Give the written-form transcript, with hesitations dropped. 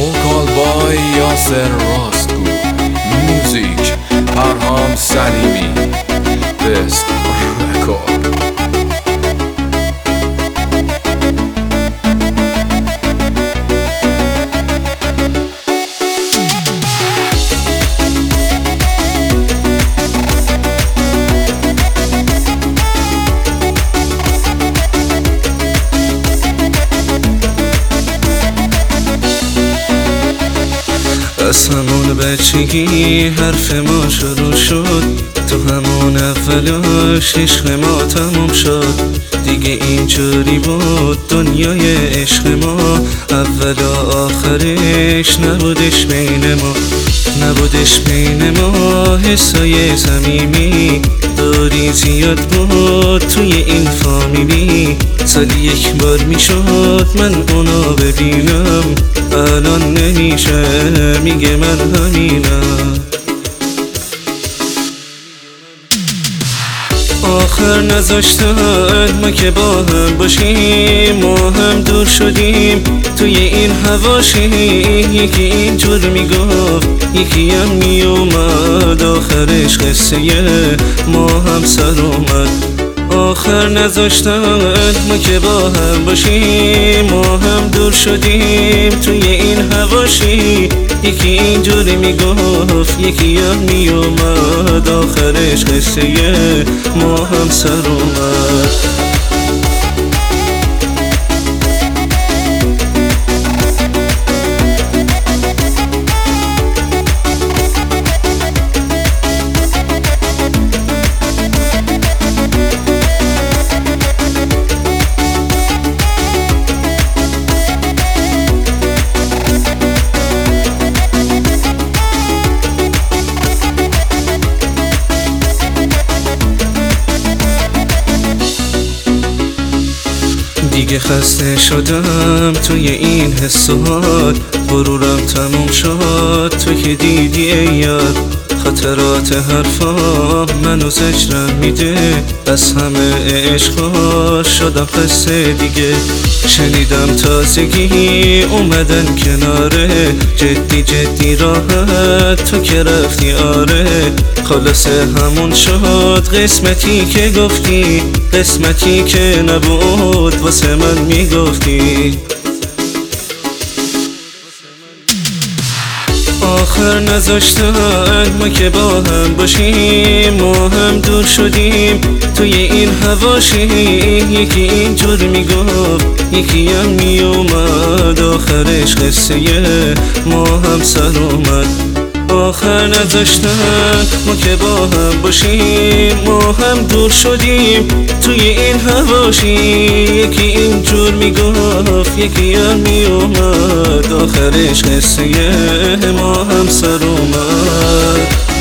vocal by Yasser Rostgo, music Parham Salimi, best record. از همون بچگی حرف ما شروع شد، تو همون اولاش عشق ما تموم شد. دیگه اینجوری بود دنیای عشق ما، اول و آخرش نبودش بین ما، نبودش بین ما. حسای صمیمی دوری زیاد بود توی این فامیلی، سالی یک بار میشد من اونو ببینم، الان نمیشه میگه من همینم. آخر نذاشتن ما که با هم باشیم، ما هم دور شدیم توی این حواشی. یکی اینجور میگفت یکی هم میومد، آخرش قصه ما هم سر اومد. آخر نذاشتن ما که با هم باشیم، ما هم دور شدیم توی این حواشی. یکی اینجوری میگفت یکی هم میومد، آخرش قصه ما هم سر اومد. دیگه خسته شدم توی این حس و حال، غرورم تموم شد تو که دیدی ای یار. خاطرات حرفام منو زجرم میده، از همه عشقا شدم قصه دیگه. شنیدم تازگی اومدن کناره، جدی جدی راحت تو که رفتی آره. خلاصه همون شد قسمتی که گفتی، قسمتی که نبود واسه من میگفتی. آخر نذاشتن ما که با هم باشیم، ما هم دور شدیم توی این حواشی. یکی اینجور میگفت یکی هم میومد، آخرش قصه ما هم سر اومد. آخر نذاشتن ما که با هم باشیم، ما هم دور شدیم توی این حواشی. یکی اینجور میگفت یکی هم میومد، آخرش قصه ما هم سر اومد.